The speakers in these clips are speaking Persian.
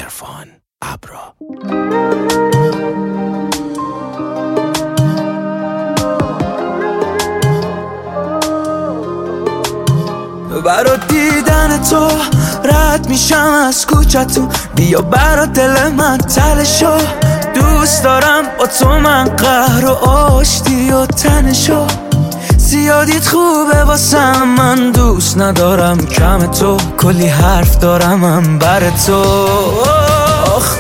عرفان ابرا. برا دیدن تو رد میشم از کوچتون، بیا برا دل من تلشو، دوست دارم با تو من قهر و آشتی و تنشو، زیادیت خوبه واسم من دوست ندارم کم تو، کلی حرف دارم من بر تو. آخ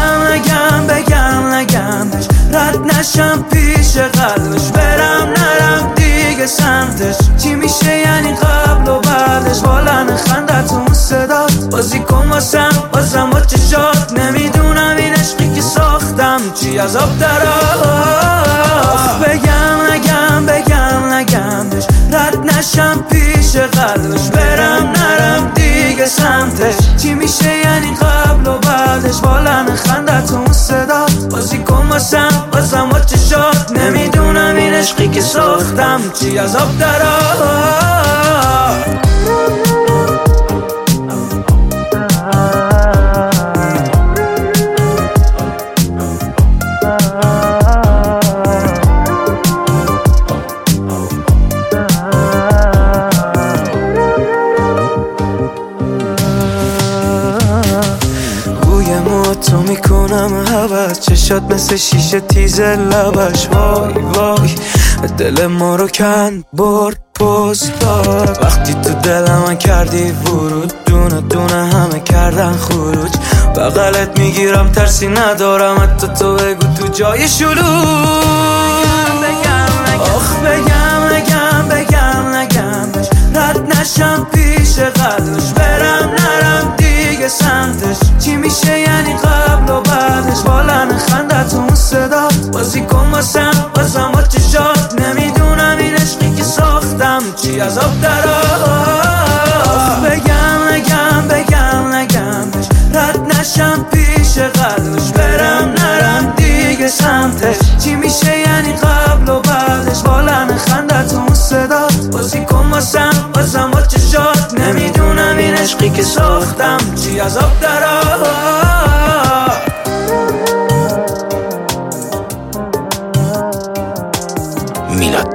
بگم بهش رد نشم پیش قلبش، برم نرم دیگه سمتش، چی میشه یعنی قبل و بعدش، والا خندتون صدات بازی کن واسم با چشات، نمیدونم این عشقی که ساختم چی از آب درآ. آخ بگم بهش رد نشم پیش قلبش، برم نرم دیگه سمتش، چی میشه یعنی قبل و بعدش، والا خندتون صدات بازی کن واسم با چشات، نمیدونم این عشقی که ساختم چی از آب درآ. تو میکنم حوض، چشات مثل شیشه تیز لبش، وای وای دل ما رو کند برد پست داد، وقتی تو دل من کردی ورود، دونه دونه همه کردن خروج، بغلت میگیرم ترسی ندارم حتی تو بگو تو جای شلوغ. آخ بگم بهش رد نشم پیش قلبش، برم نرم دیگه سمتش، چی میشه یعنی قبل و بعدش، والا خندتون صدات بازی کن واسم با چشات، نمیدونم این عشقی که ساختم چی از آب درآ. آخ بگم بهش رد نشم پیش قلبش، برم نرم دیگه سمتش، چی میشه یعنی قبل و بعدش، والا خندتون صدات بازی کن واسم با چشات، نمیدونم این عشقی که ساختم چی از آب درآ. میلاد